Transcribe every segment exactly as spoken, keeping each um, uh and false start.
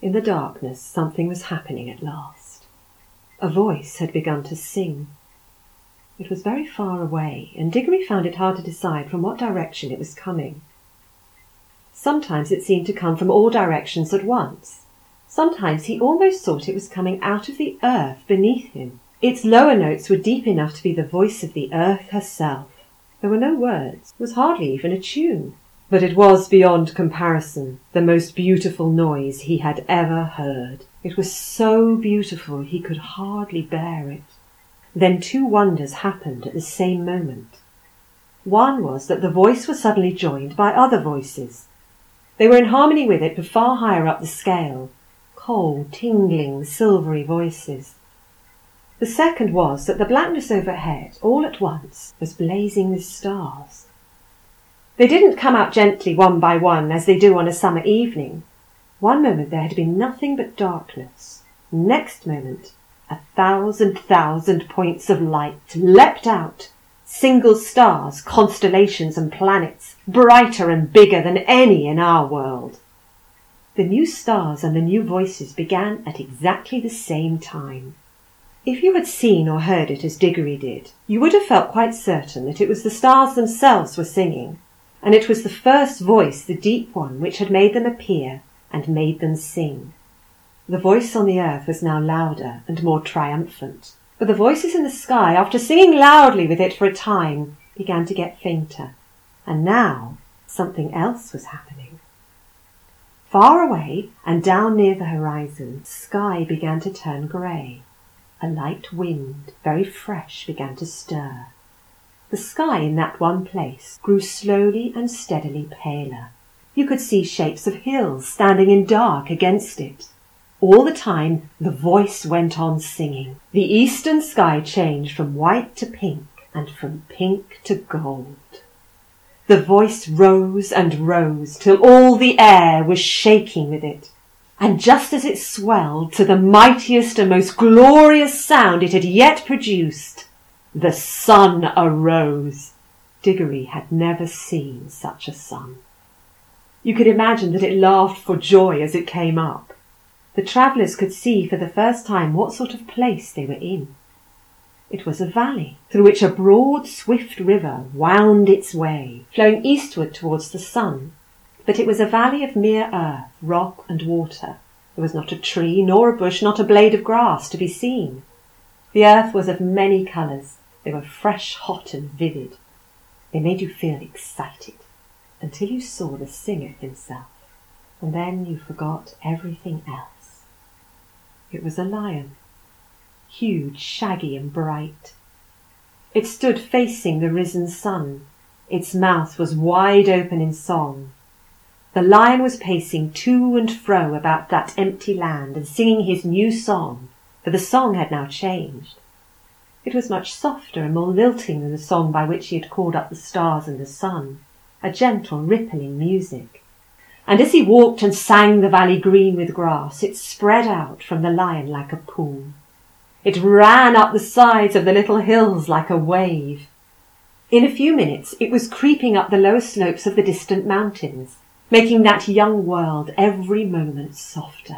In the darkness, something was happening at last. A voice had begun to sing. It was very far away, and Diggory found it hard to decide from what direction it was coming. Sometimes it seemed to come from all directions at once. Sometimes he almost thought it was coming out of the earth beneath him. Its lower notes were deep enough to be the voice of the earth herself. There were no words. It was hardly even a tune. But it was beyond comparison the most beautiful noise he had ever heard. It was so beautiful he could hardly bear it. Then two wonders happened at the same moment. One was that the voice was suddenly joined by other voices. They were in harmony with it, but far higher up the scale. Cold, tingling, silvery voices. The second was that the blackness overhead, all at once, was blazing with stars. They didn't come out gently one by one as they do on a summer evening. One moment there had been nothing but darkness. Next moment, a thousand thousand points of light leapt out, single stars, constellations and planets, brighter and bigger than any in our world. The new stars and the new voices began at exactly the same time. If you had seen or heard it as Diggory did, you would have felt quite certain that it was the stars themselves were singing, and it was the first voice, the deep one, which had made them appear and made them sing. The voice on the earth was now louder and more triumphant, but the voices in the sky, after singing loudly with it for a time, began to get fainter, and now something else was happening. Far away and down near the horizon, the sky began to turn grey. A light wind, very fresh, began to stir. The sky in that one place grew slowly and steadily paler. You could see shapes of hills standing in dark against it. All the time the voice went on singing. The eastern sky changed from white to pink, and from pink to gold. The voice rose and rose till all the air was shaking with it. And just as it swelled to the mightiest and most glorious sound it had yet produced, the sun arose. Diggory had never seen such a sun. You could imagine that it laughed for joy as it came up. The travellers could see for the first time what sort of place they were in. It was a valley through which a broad, swift river wound its way, flowing eastward towards the sun. But it was a valley of mere earth, rock and water. There was not a tree, nor a bush, not a blade of grass to be seen. The earth was of many colours. They were fresh, hot and vivid. They made you feel excited until you saw the singer himself, and then you forgot everything else. It was a lion, huge, shaggy and bright. It stood facing the risen sun. Its mouth was wide open in song. The lion was pacing to and fro about that empty land and singing his new song, for the song had now changed. It was much softer and more lilting than the song by which he had called up the stars and the sun, a gentle, rippling music. And as he walked and sang the valley green with grass, it spread out from the lion like a pool. It ran up the sides of the little hills like a wave. In a few minutes it was creeping up the lower slopes of the distant mountains, making that young world every moment softer.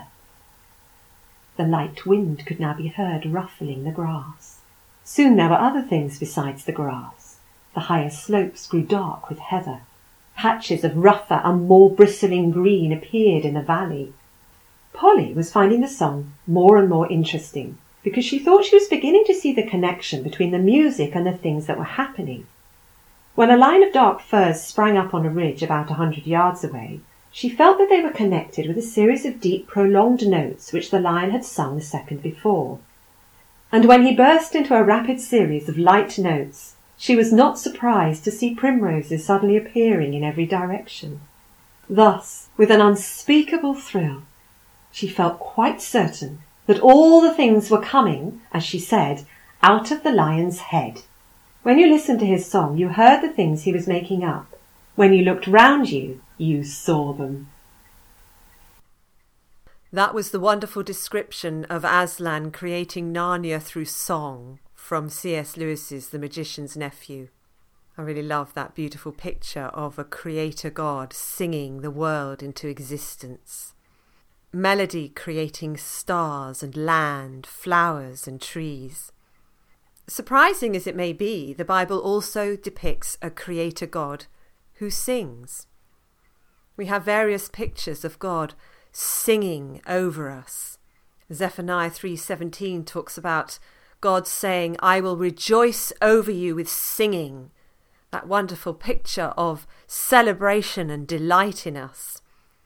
The light wind could now be heard ruffling the grass. Soon there were other things besides the grass. The higher slopes grew dark with heather. Patches of rougher and more bristling green appeared in the valley. Polly was finding the song more and more interesting, because she thought she was beginning to see the connection between the music and the things that were happening. When a line of dark firs sprang up on a ridge about a hundred yards away, she felt that they were connected with a series of deep, prolonged notes which the lion had sung the second before. And when he burst into a rapid series of light notes, she was not surprised to see primroses suddenly appearing in every direction. Thus, with an unspeakable thrill, she felt quite certain that all the things were coming, as she said, out of the lion's head. When you listened to his song, you heard the things he was making up. When you looked round you, you saw them. That was the wonderful description of Aslan creating Narnia through song from C S Lewis's The Magician's Nephew. I really love that beautiful picture of a creator God singing the world into existence. melody creating stars and land, flowers and trees. Surprising as it may be, the Bible also depicts a creator God who sings. We have various pictures of God singing over us. Zephaniah three seventeen talks about God saying, "I will rejoice over you with singing." That wonderful picture of celebration and delight in us.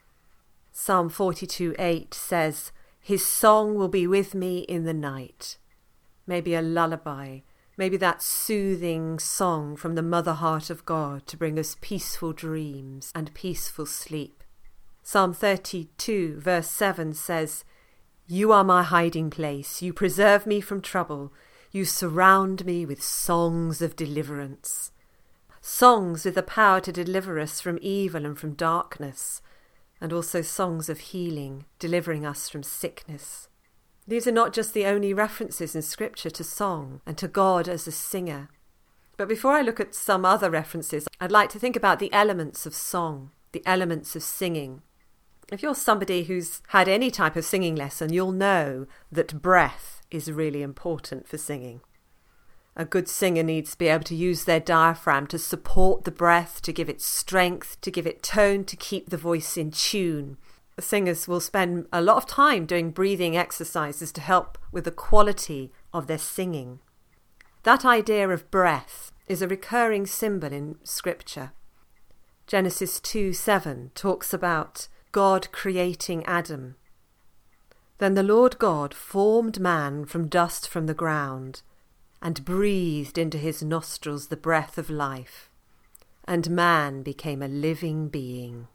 Psalm forty-two eight says, "His song will be with me in the night." Maybe a lullaby, maybe that soothing song from the mother heart of God to bring us peaceful dreams and peaceful sleep. Psalm thirty-two verse seven says, "You are my hiding place. You preserve me from trouble. You surround me with songs of deliverance." Songs with the power to deliver us from evil and from darkness, and also songs of healing, delivering us from sickness. These are not just the only references in Scripture to song and to God as a singer. But before I look at some other references, I'd like to think about the elements of song, the elements of singing. If you're somebody who's had any type of singing lesson, you'll know that breath is really important for singing. A good singer needs to be able to use their diaphragm to support the breath, to give it strength, to give it tone, to keep the voice in tune. Singers will spend a lot of time doing breathing exercises to help with the quality of their singing. That idea of breath is a recurring symbol in Scripture. Genesis two seven talks about God creating Adam. "Then the Lord God formed man from dust from the ground, and breathed into his nostrils the breath of life, and man became a living being."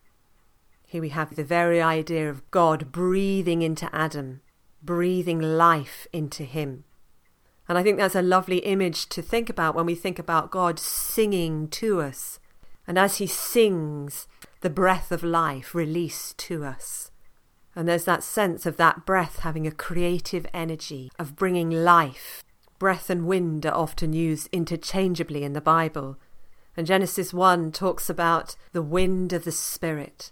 Here we have the very idea of God breathing into Adam, breathing life into him. And I think that's a lovely image to think about when we think about God singing to us. And as he sings, the breath of life released to us. And there's that sense of that breath having a creative energy of bringing life. Breath and wind are often used interchangeably in the Bible. And Genesis one talks about the wind of the Spirit.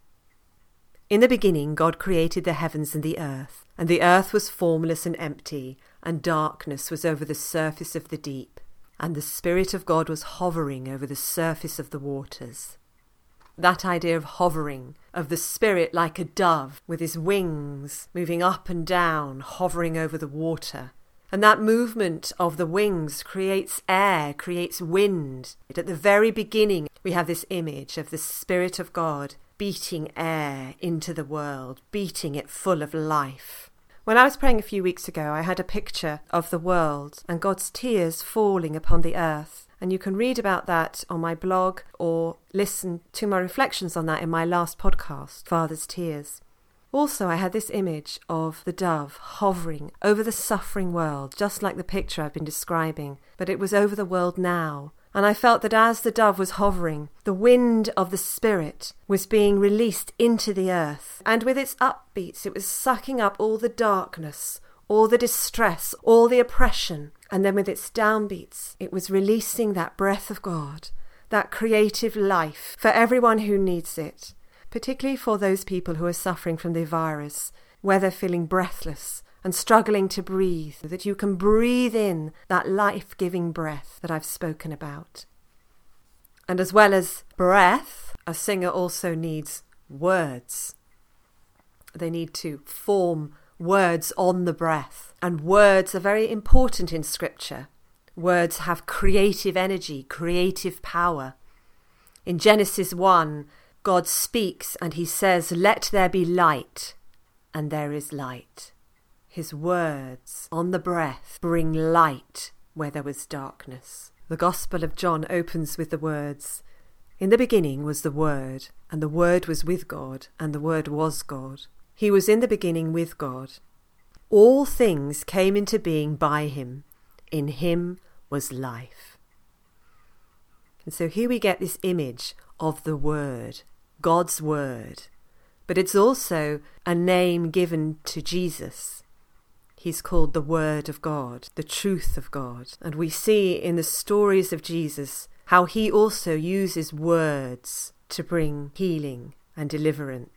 In the beginning, God created the heavens and the earth, and the earth was formless and empty, and darkness was over the surface of the deep, and the Spirit of God was hovering over the surface of the waters. That idea of hovering, of the Spirit like a dove with his wings moving up and down, hovering over the water. And that movement of the wings creates air, creates wind. At the very beginning, we have this image of the Spirit of God beating air into the world, beating it full of life. When I was praying a few weeks ago, I had a picture of the world and God's tears falling upon the earth. And you can read about that on my blog or listen to my reflections on that in my last podcast, Father's Tears. Also, I had this image of the dove hovering over the suffering world, just like the picture I've been describing, but it was over the world now. And I felt that as the dove was hovering, the wind of the Spirit was being released into the earth. And with its upbeats, it was sucking up all the darkness, all the distress, all the oppression. And then with its downbeats, it was releasing that breath of God, that creative life for everyone who needs it, particularly for those people who are suffering from the virus, where they're feeling breathless and struggling to breathe, that you can breathe in that life-giving breath that I've spoken about. And as well as breath, a singer also needs words. They need to form words on the breath. And words are very important in Scripture. Words have creative energy, creative power. In Genesis one, God speaks and he says, "Let there be light," and there is light. His words on the breath bring light where there was darkness. The Gospel of John opens with the words, "In the beginning was the Word, and the Word was with God, and the Word was God. He was in the beginning with God. All things came into being by him. In him was life." And so here we get this image of the Word, God's Word. But it's also a name given to Jesus. He's called the Word of God, the truth of God. And we see in the stories of Jesus how he also uses words to bring healing and deliverance.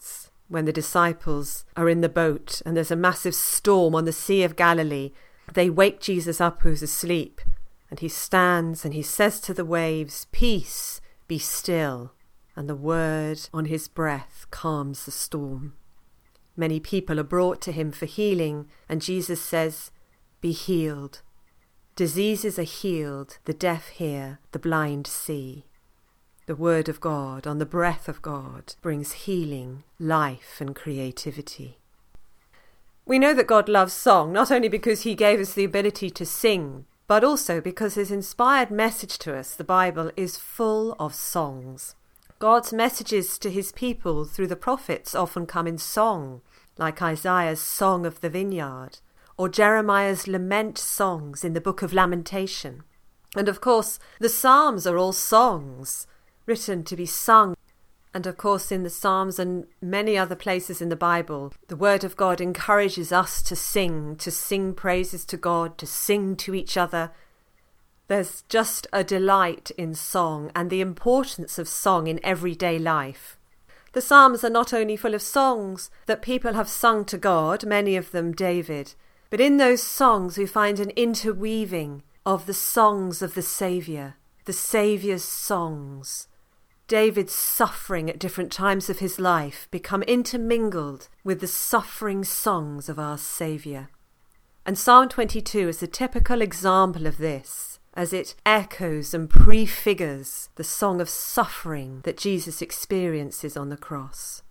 when the disciples are in the boat and there's a massive storm on the Sea of Galilee. They wake Jesus up who's asleep, and he stands and he says to the waves, "Peace, be still." And the word on his breath calms the storm. Many people are brought to him for healing, and Jesus says, "Be healed." Diseases are healed, the deaf hear, the blind see. The word of God on the breath of God brings healing, life, and creativity. We know that God loves song, not only because he gave us the ability to sing, but also because his inspired message to us, the Bible, is full of songs. God's messages to his people through the prophets often come in song, like Isaiah's Song of the Vineyard, or Jeremiah's lament songs in the Book of Lamentation. And of course, the Psalms are all songs, written to be sung. And of course, in the Psalms and many other places in the Bible, the Word of God encourages us to sing, to sing praises to God, to sing to each other. There's just a delight in song and the importance of song in everyday life. The Psalms are not only full of songs that people have sung to God, many of them David, but in those songs we find an interweaving of the songs of the Saviour, the Saviour's songs. David's suffering at different times of his life become intermingled with the suffering songs of our Saviour. And Psalm twenty-two is a typical example of this, as it echoes and prefigures the song of suffering that Jesus experiences on the cross.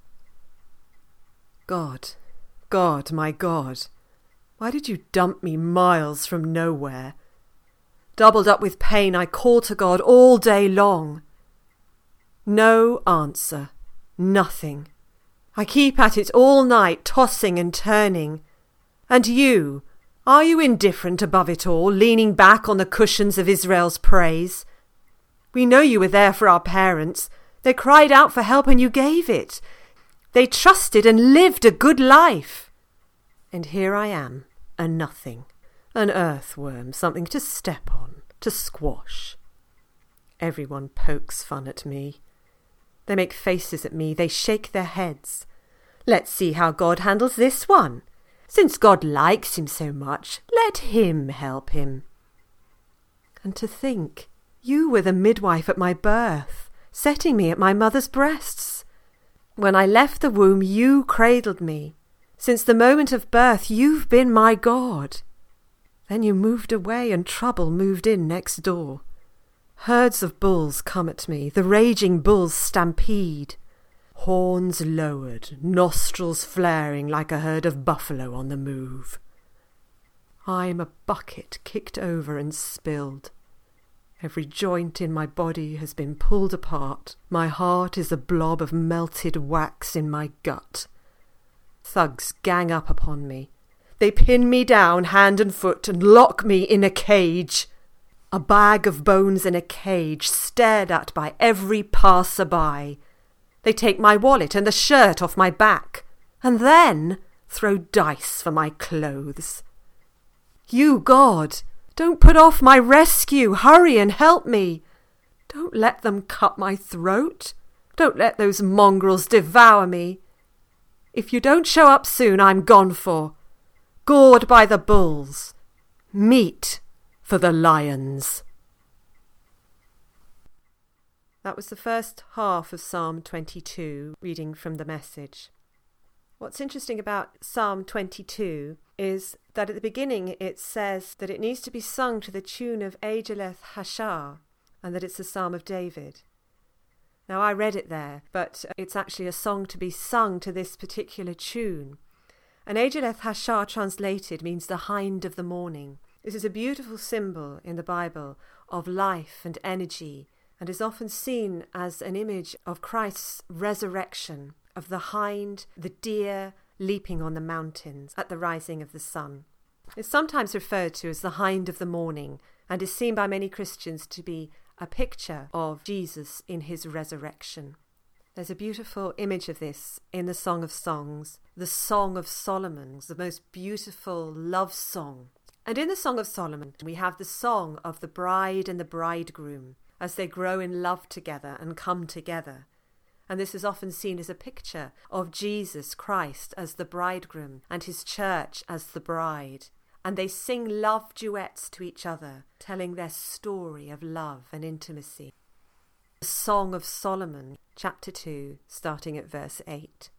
God, God, my God, why did you dump me miles from nowhere? Doubled up with pain, I call to God all day long. No answer, nothing. I keep at it all night, tossing and turning. And you, are you indifferent above it all, leaning back on the cushions of Israel's praise? We know you were there for our parents. They cried out for help and you gave it. They trusted and lived a good life. And here I am, a nothing, an earthworm, something to step on, to squash. Everyone pokes fun at me. They make faces at me, they shake their heads. Let's see how God handles this one. Since God likes him so much, let him help him. And to think, you were the midwife at my birth, setting me at my mother's breasts. When I left the womb, you cradled me. Since the moment of birth, you've been my God. Then you moved away and trouble moved in next door. Herds of bulls come at me, the raging bulls stampede. Horns lowered, nostrils flaring like a herd of buffalo on the move. I'm a bucket kicked over and spilled. Every joint in my body has been pulled apart. My heart is a blob of melted wax in my gut. Thugs gang up upon me. They pin me down hand and foot and lock me in a cage. A bag of bones in a cage, stared at by every passer-by. They take my wallet and the shirt off my back, and then throw dice for my clothes. You, God, don't put off my rescue. Hurry and help me. Don't let them cut my throat. Don't let those mongrels devour me. If you don't show up soon, I'm gone for. Gored by the bulls. Meat for the lions. That was the first half of Psalm twenty-two, reading from the Message. What's interesting about Psalm twenty-two is that at the beginning it says that it needs to be sung to the tune of Ageleth Hashar, and that it's a Psalm of David. Now I read it there, but it's actually a song to be sung to this particular tune. And Ageleth Hashar translated means the hind of the morning. This is a beautiful symbol in the Bible of life and energy, and is often seen as an image of Christ's resurrection, of the hind, the deer, leaping on the mountains at the rising of the sun. It's sometimes referred to as the hind of the morning, and is seen by many Christians to be a picture of Jesus in his resurrection. There's a beautiful image of this in the Song of Songs, the Song of Solomon, the most beautiful love song. And in the Song of Solomon, we have the song of the bride and the bridegroom as they grow in love together and come together. and this is often seen as a picture of Jesus Christ as the bridegroom and his church as the bride. And they sing love duets to each other, telling their story of love and intimacy. The Song of Solomon, chapter two, starting at verse eight.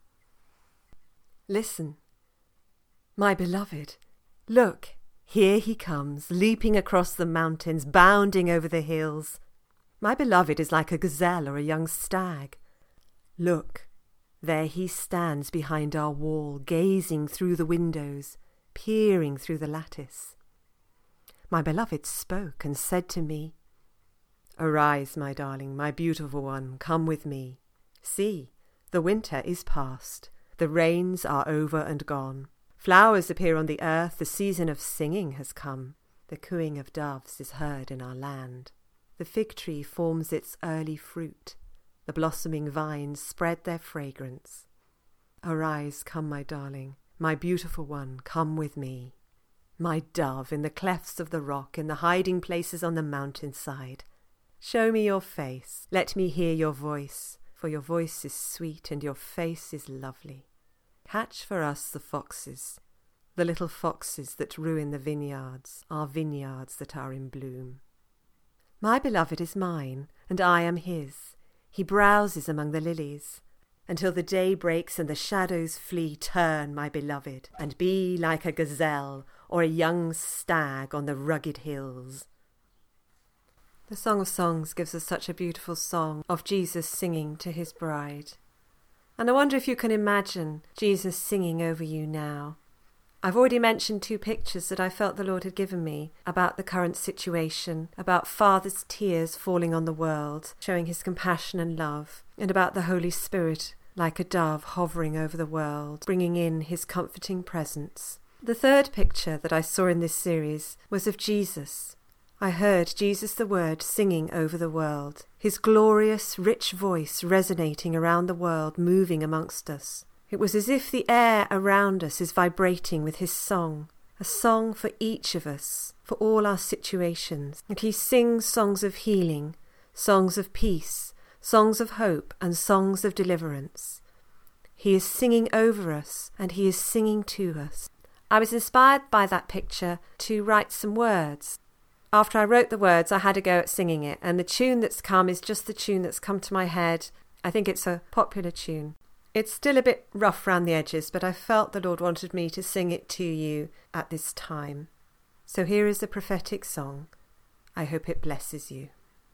Listen, my beloved, look, here he comes, leaping across the mountains, bounding over the hills. My beloved is like a gazelle or a young stag. Look, there he stands behind our wall, gazing through the windows, peering through the lattice. My beloved spoke and said to me, Arise, my darling, my beautiful one, come with me. See, the winter is past, the rains are over and gone. Flowers appear on the earth, the season of singing has come. The cooing of doves is heard in our land. The fig tree forms its early fruit. The blossoming vines spread their fragrance. Arise, come, my darling, my beautiful one, come with me. My dove, in the clefts of the rock, in the hiding places on the mountainside. Show me your face, let me hear your voice, for your voice is sweet and your face is lovely. Catch for us the foxes, the little foxes that ruin the vineyards, our vineyards that are in bloom. My beloved is mine, and I am his. He browses among the lilies. Until the day breaks and the shadows flee, turn, my beloved, and be like a gazelle or a young stag on the rugged hills. The Song of Songs gives us such a beautiful song of Jesus singing to his bride. And I wonder if you can imagine Jesus singing over you now. I've already mentioned two pictures that I felt the Lord had given me about the current situation, about Father's tears falling on the world, showing his compassion and love, and about the Holy Spirit like a dove hovering over the world, bringing in his comforting presence. The third picture that I saw in this series was of Jesus. I heard Jesus the Word singing over the world, his glorious, rich voice resonating around the world, moving amongst us. It was as if the air around us is vibrating with his song, a song for each of us, for all our situations. And he sings songs of healing, songs of peace, songs of hope, and songs of deliverance. He is singing over us, and he is singing to us. I was inspired by that picture to write some words. After I wrote the words, I had a go at singing it, and the tune that's come is just the tune that's come to my head. I think it's a popular tune. It's still a bit rough around the edges, but I felt the Lord wanted me to sing it to you at this time. So here is the prophetic song. I hope it blesses you.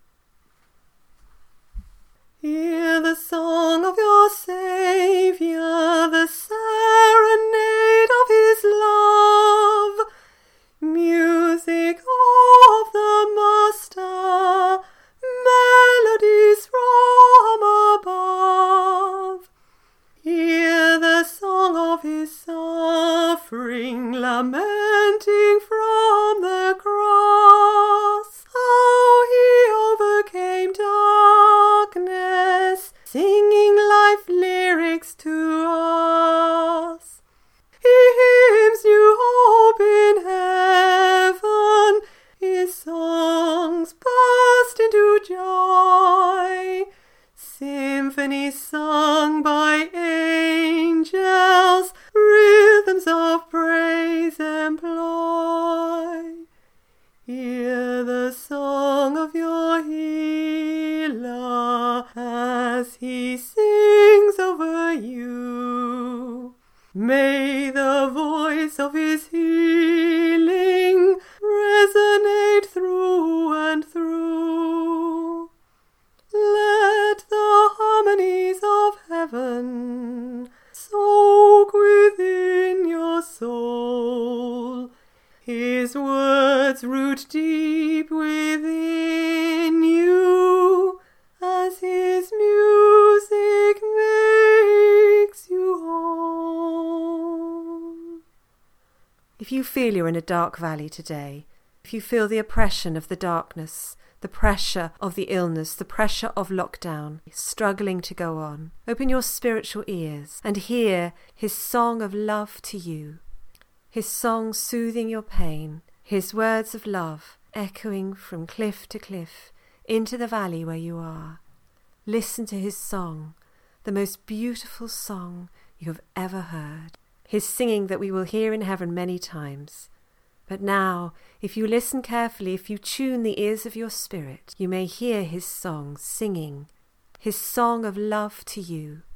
Hear the song of your Saviour, the serenade of his love, music of the Master, melodies from above. Hear the song of his suffering, lamenting from the cross, how he overcame darkness, singing life lyrics to us. He hymns new hope in heaven, his songs burst into joy, symphonies sung by angels, rhythms of praise employ. Hear the song of your healer as he sings over you. May the voice of his healing resonate through and through. Let the harmonies of heaven soak within your soul. His words root deep within you as his music makes you whole. If you feel you're in a dark valley today, if you feel the oppression of the darkness, the pressure of the illness, the pressure of lockdown, struggling to go on, open your spiritual ears and hear his song of love to you, his song soothing your pain, his words of love echoing from cliff to cliff into the valley where you are. Listen to his song, the most beautiful song you have ever heard, his singing that we will hear in heaven many times. But now, if you listen carefully, if you tune the ears of your spirit, you may hear his song singing, his song of love to you,